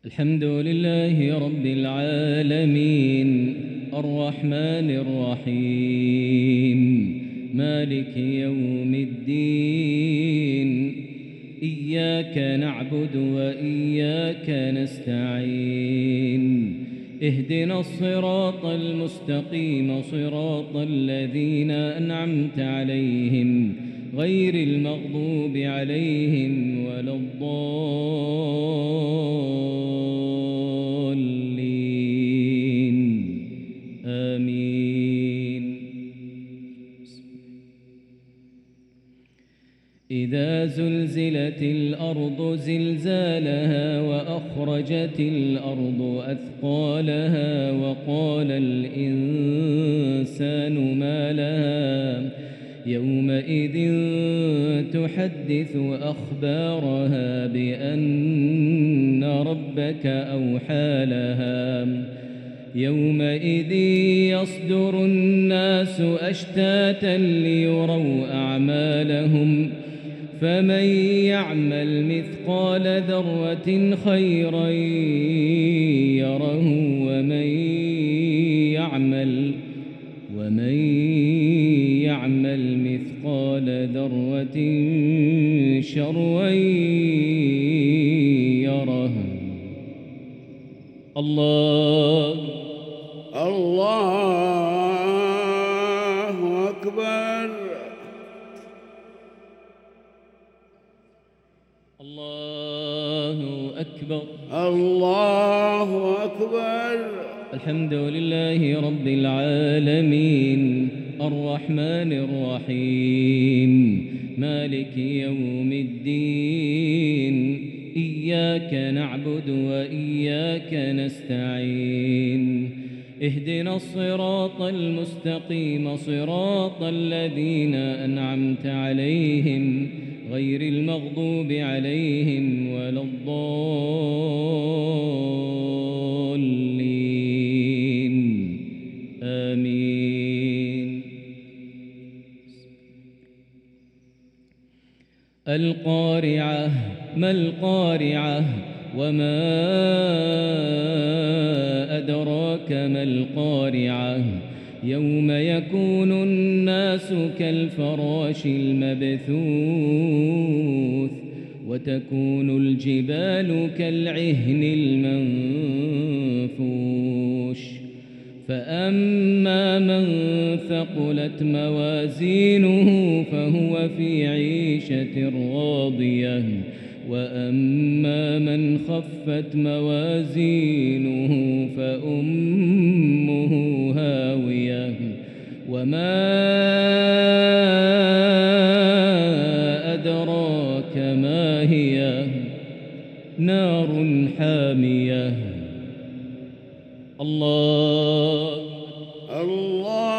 الحمد لله رب العالمين الرحمن الرحيم مالك يوم الدين إياك نعبد وإياك نستعين اهدنا الصراط المستقيم صراط الذين أنعمت عليهم غير المغضوب عليهم ولا الضالين آمين. إذا زلزلت الأرض زلزالها وأخرجت الأرض أثقالها وقال الإنسان ما لها يومئذ تحدث أخبارها بأن ربك أوحى لها يومئذ يصدر الناس أشتاتا ليروا أعمالهم فمن يعمل مثقال ذرة خيرا يره ومن يعمل مثقال ذرة شرا يره. الله أكبر. الله أكبر. الله أكبر. الحمد لله رب العالمين الرحمن الرحيم مالك يوم الدين إياك نعبد وإياك نستعين اهدنا الصراط المستقيم صراط الذين أنعمت عليهم غير المغضوب عليهم ولا الضالين آمين. القارعة ما القارعة وما أدراك ما القارعة يوم يكون الناس كالفراش المبثوث وتكون الجبال كالعهن المنفوش فأما من ثقلت موازينه فهو في عيشة راضية وأما من خفت موازينه فأمه هاوية وما أدراك ما هي نار حامية. الله